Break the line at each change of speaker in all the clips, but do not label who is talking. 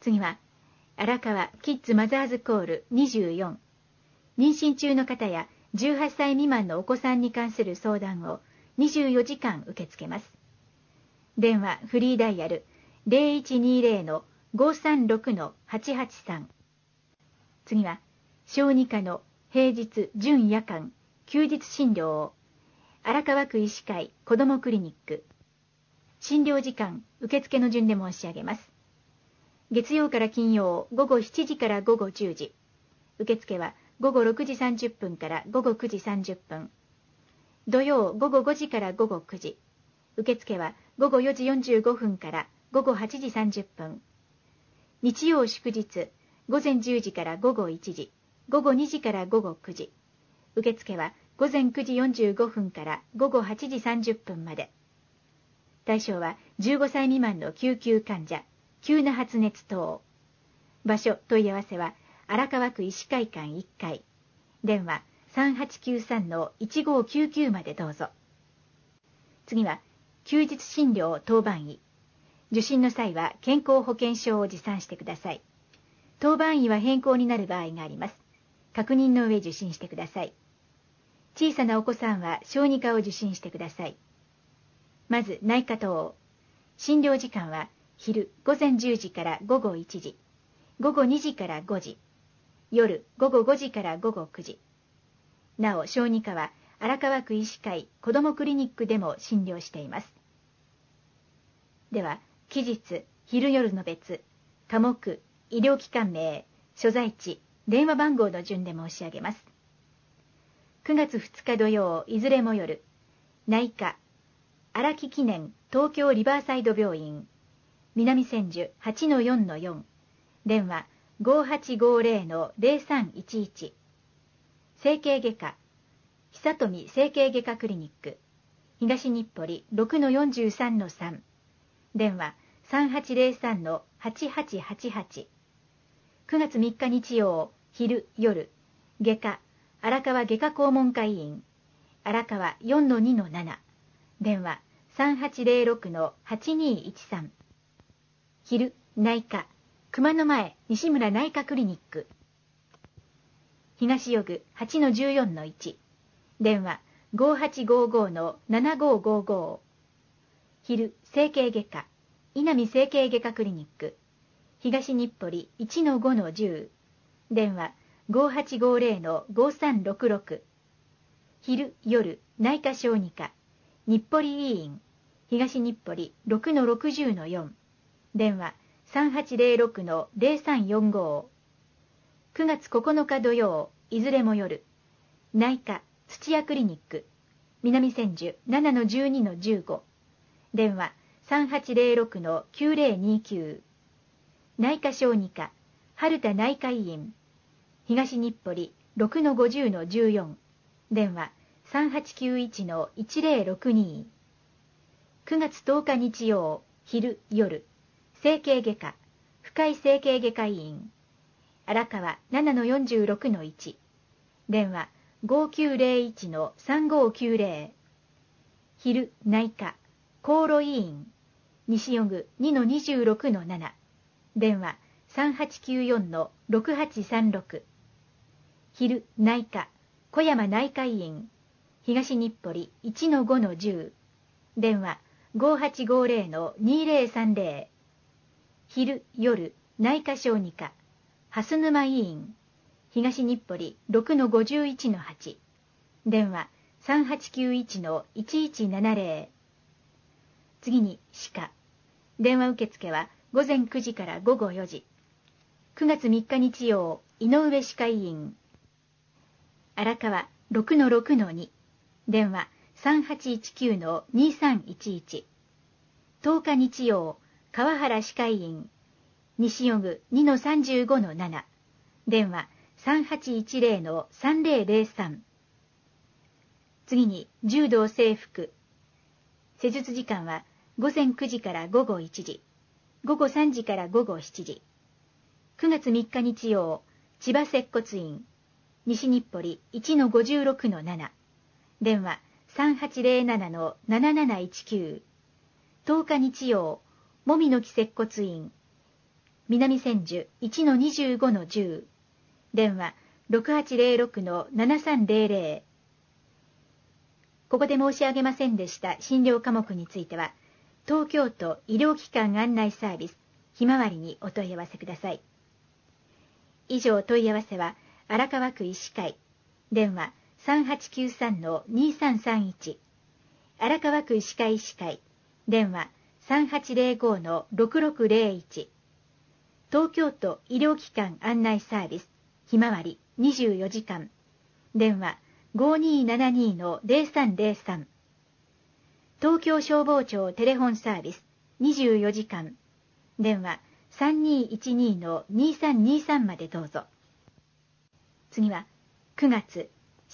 次は、荒川キッズマザーズコール24。妊娠中の方や18歳未満のお子さんに関する相談を24時間受け付けます。電話フリーダイヤル 0120-536-883。次は、小児科の平日準夜間休日診療を荒川区医師会子どもクリニック。診療時間受付の順で申し上げます。月曜から金曜午後7時から午後10時。受付は午後6時30分から午後9時30分。土曜午後5時から午後9時。受付は午後4時45分から午後8時30分。日曜祝日、午前10時から午後1時、午後2時から午後9時。受付は午前9時45分から午後8時30分まで。対象は15歳未満の救急患者、急な発熱等。場所問い合わせは荒川区医師会館1階。電話3893-1599までどうぞ。次は、休日診療当番医。受診の際は健康保険証を持参してください。当番医は変更になる場合があります。確認の上受診してください。小さなお子さんは小児科を受診してください。まず内科等。診療時間は昼午前10時から午後1時、午後2時から5時、夜午後5時から午後9時。なお小児科は荒川区医師会子どもクリニックでも診療しています。では、期日、昼夜の別、科目、医療機関名、所在地、電話番号の順で申し上げます。9月2日土曜、いずれも夜、内科、荒木記念東京リバーサイド病院、南千住 8-4-4、電話 5850-0311、整形外科、久富整形外科クリニック、東日暮里 6-43-3、電話 3803-8888。9月3日日曜、昼夜、外科、荒川外科肛門科医院、荒川 4-2-7、電話 3806-8213。昼、内科、熊野前西村内科クリニック、東予具 8-14-1、電話 5855-7555。昼、整形外科、稲見整形外科クリニック、東日暮里 1-5-10、電話 5850-5366。昼、夜、内科小児科、日暮里医院、東日暮里 6-60-4、電話 3806-0345。9月9日土曜、いずれも夜、内科、土屋クリニック、南千住 7-12-15、電話 3806-9029。内科小児科、春田内科医院、東日暮里 6-50-14、電話 3891-1062。9月10日日曜、昼夜、整形外科、深井整形外科医院、荒川 7-46-1、電話 5901-3590。昼、内科、厚労医院、西予具 2-26-7、電話 3894-6836。昼、内科、小山内科医院、東日暮里 1-5-10、電話 5850-2030。昼、夜、内科小児科、蓮沼医院、東日暮里 6-51-8、電話 3891-1170。次に歯科。電話受付は午前9時から午後4時。9月3日日曜、井上歯科医院、荒川 6-6-2、電話 3819-2311。10日日曜、川原歯科医院、西予具 2-35-7、電話 3810-3003。次に柔道整復。施術時間は午前9時から午後1時、午後3時から午後7時。9月3日日曜、千葉接骨院、西日暮里 1-56-7、電話 3807-7719。10日日曜、もみの木接骨院、 南千住 1-25-10、電話 6806-7300。ここで申し上げませんでした診療科目については、東京都医療機関案内サービスひまわりにお問い合わせください。以上問い合わせは荒川区医師会、電話 3893-2331、荒川区医師会医師会、電話 3805-6601、東京都医療機関案内サービスひまわり24時間、電話 5272-0303、東京消防庁テレフォンサービス24時間、電話 3212-2323 までどうぞ。次は9月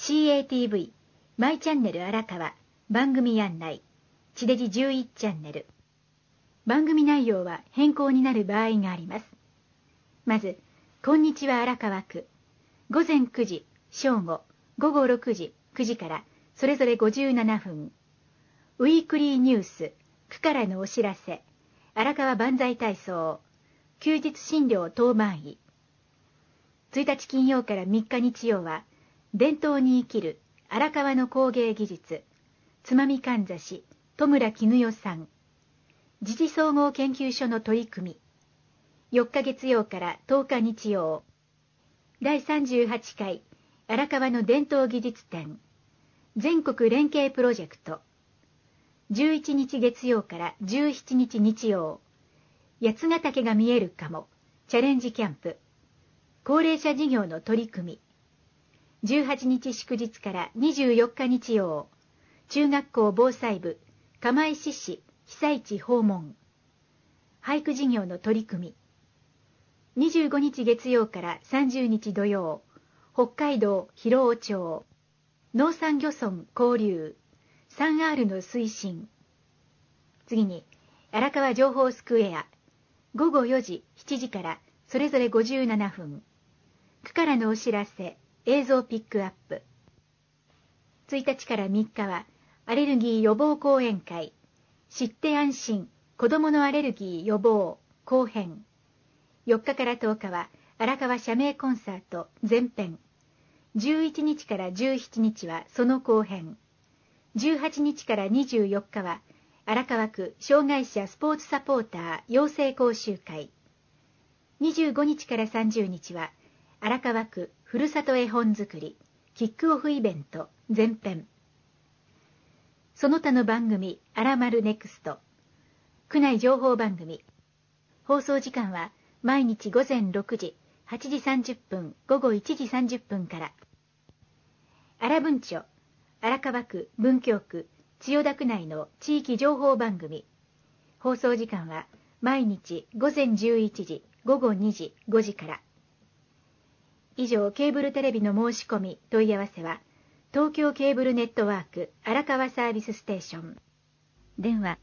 CATV マイチャンネル荒川番組案内地デジ11チャンネル。番組内容は変更になる場合があります。まず、こんにちは荒川区、午前9時、正午、午後6時、9時からそれぞれ57分。ウィークリーニュース、区からのお知らせ、荒川万歳体操、休日診療当番医。1日金曜から3日日曜は、伝統に生きる荒川の工芸技術、つまみかんざし、戸村絹代さん。自治総合研究所の取り組み。4日月曜から10日日曜。第38回荒川の伝統技術展、全国連携プロジェクト。11日月曜から17日日曜。八ヶ岳が見えるかも、チャレンジキャンプ。高齢者事業の取り組み。18日祝日から24日日曜。中学校防災部、釜石市被災地訪問。俳句事業の取り組み。25日月曜から30日土曜。北海道広尾町。農産漁村交流。3R の推進。次に、荒川情報スクエア。午後4時、7時からそれぞれ57分。区からのお知らせ、映像ピックアップ。1日から3日は、アレルギー予防講演会。知って安心、子どものアレルギー予防、後編。4日から10日は、荒川社名コンサート前編。11日から17日はその後編。18日から24日は、荒川区障害者スポーツサポーター養成講習会。25日から30日は、荒川区ふるさと絵本作りキックオフイベント前編。その他の番組あらまるネクスト。区内情報番組。放送時間は毎日午前6時、8時30分、午後1時30分から。荒文書、荒川区、文京区、千代田区内の地域情報番組。放送時間は毎日午前11時、午後2時、5時から。以上、ケーブルテレビの申し込み、問い合わせは、東京ケーブルネットワーク荒川サービスステーション。電話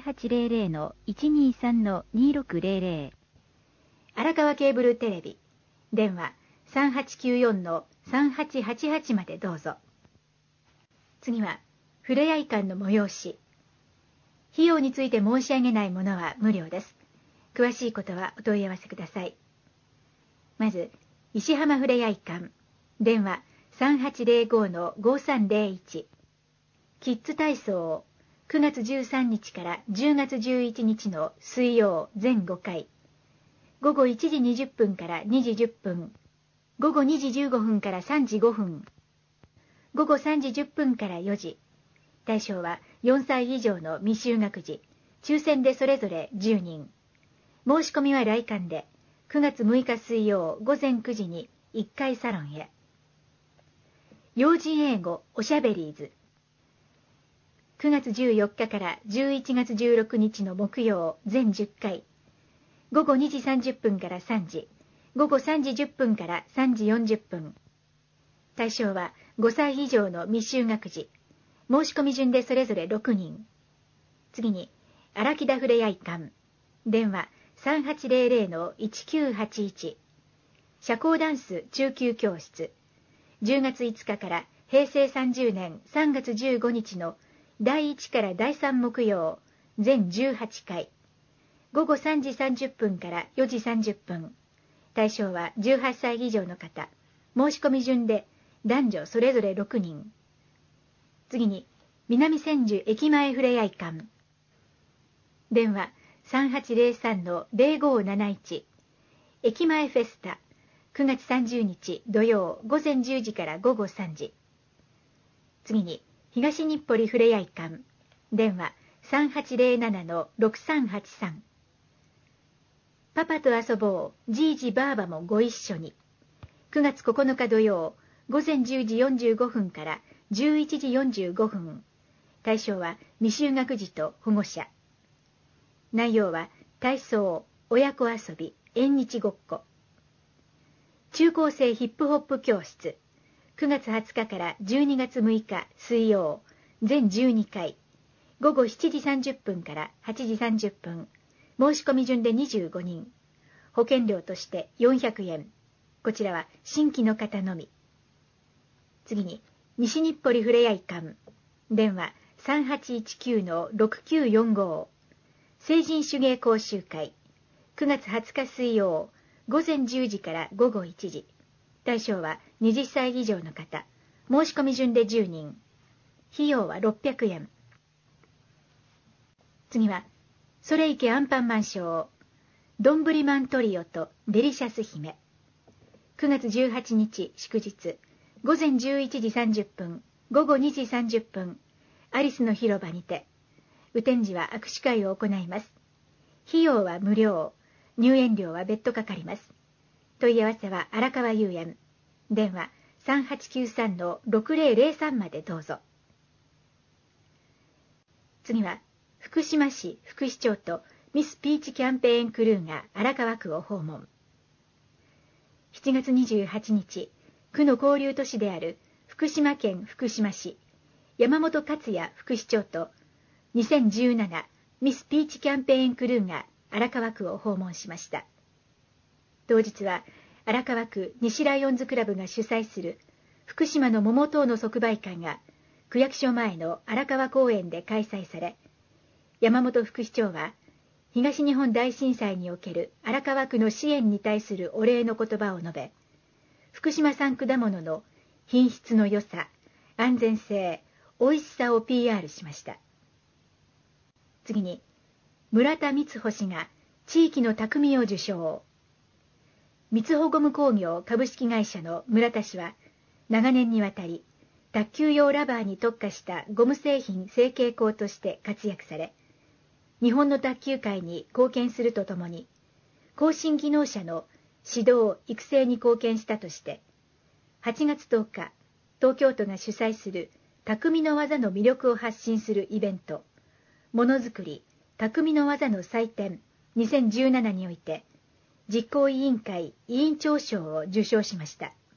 0800-123-2600。荒川ケーブルテレビ。電話 3894-3888 までどうぞ。次は、ふれあい館の催し。費用について申し上げないものは無料です。詳しいことはお問い合わせください。まず、石浜ふれあい館。電話 3805-5301。キッズ体操。9月13日から10月11日の水曜全5回。午後1時20分から2時10分。午後2時15分から3時5分。午後3時10分から4時。対象は4歳以上の未就学児。抽選でそれぞれ10人。申し込みは来館で、9月6日水曜午前9時に1階サロンへ。幼児英語おしゃべりーず。9月14日から11月16日の木曜全10回。午後2時30分から3時。午後3時10分から3時40分。対象は5歳以上の未就学児。申し込み順でそれぞれ6人。次に、荒木田ふれあい館。電話3800-1981。社交ダンス中級教室。10月5日から平成30年3月15日の第1から第3木曜全18回。 午後3時30分から4時30分。対象は18歳以上の方。申し込み順で男女それぞれ6人。次に、南千住駅前ふれあい館。電話3803-0571。駅前フェスタ。9月30日土曜午前10時から午後3時。次に、東日暮里ふれあい館。電話3807-6383。パパと遊ぼう、じいじばあばもご一緒に。9月9日土曜、午前10時45分から11時45分。対象は未就学児と保護者。内容は体操、親子遊び、縁日ごっこ。中高生ヒップホップ教室。9月20日から12月6日水曜、全12回。午後7時30分から8時30分。申し込み順で25人。保険料として400円。こちらは新規の方のみ。次に、西日暮里ふれあい館。電話3819-6945。成人手芸講習会。9月20日水曜、午前10時から午後1時。対象は20歳以上の方。申し込み順で10人。費用は600円。次は、それいけアンパンマンショー。どんぶりマントリオとデリシャス姫。9月18日祝日。午前11時30分、午後2時30分。アリスの広場にて。雨天時は握手会を行います。費用は無料。入園料は別途かかります。問い合わせは荒川遊園。電話3893-6003までどうぞ。次は、福島市副市長とミスピーチキャンペーンクルーが荒川区を訪問。7月28日、区の交流都市である福島県福島市、山本克也副市長と2017ミスピーチキャンペーンクルーが荒川区を訪問しました。当日は荒川区西ライオンズクラブが主催する福島の桃党の即売会が区役所前の荒川公園で開催され、山本副市長は東日本大震災における荒川区の支援に対するお礼の言葉を述べ、福島産果物の品質の良さ、安全性、美味しさを PR しました。次に、村田光穂氏が地域の匠を受賞。三穂ゴム工業株式会社の村田氏は、長年にわたり、卓球用ラバーに特化したゴム製品成形工として活躍され、日本の卓球界に貢献するとともに、後進技能者の指導・育成に貢献したとして、8月10日、東京都が主催する匠の技の魅力を発信するイベント、ものづくり・匠の技の祭典2017において、実行委員会委員長賞を受賞しました。